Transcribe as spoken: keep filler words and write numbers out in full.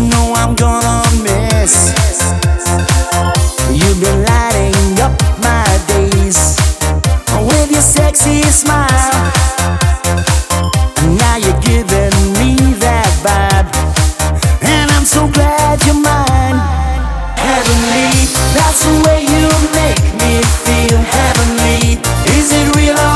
know I'm gonna miss. You've been lighting up my days with your sexy smile. Now you're giving me that vibe, and I'm so glad you're mine. Heavenly, that's the way you make me feel. Heavenly, is it real or